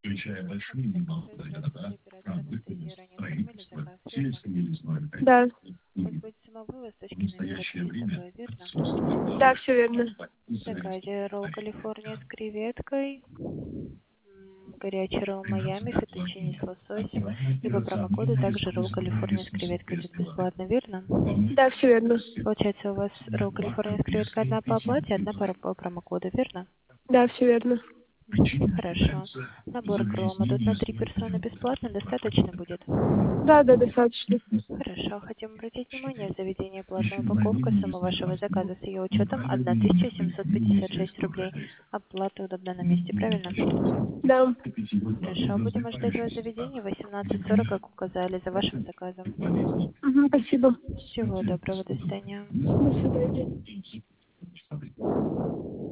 Здравствуйте, оператор Анастасия. Ранее оформили заказ, верно? Да, Вы будете самовывоз с точки намера Пресветлая, верно? да, все верно. В заказе ролл Калифорния с креветкой, горячий ролл Майами, феттучини с лососем и по промокоду также ролл Калифорния с креветкой идет бесплатно, верно? Да, все верно. Получается, у вас ролл Калифорния с креветкой одна по оплате, одна по промокоду, верно? Да, все верно. Хорошо. Набор к роллам идут на 3 персоны бесплатно, достаточно будет? Да, да, достаточно. Хорошо. Хотим обратить внимание, заведение платная упаковка, сумма вашего заказа с ее учетом 1756 рублей. Оплата удобна на месте, правильно? Да. Хорошо. Будем ожидать вас в заведении 18:40, как указали, за вашим заказом. Угу, спасибо. Всего доброго, до свидания. До свидания.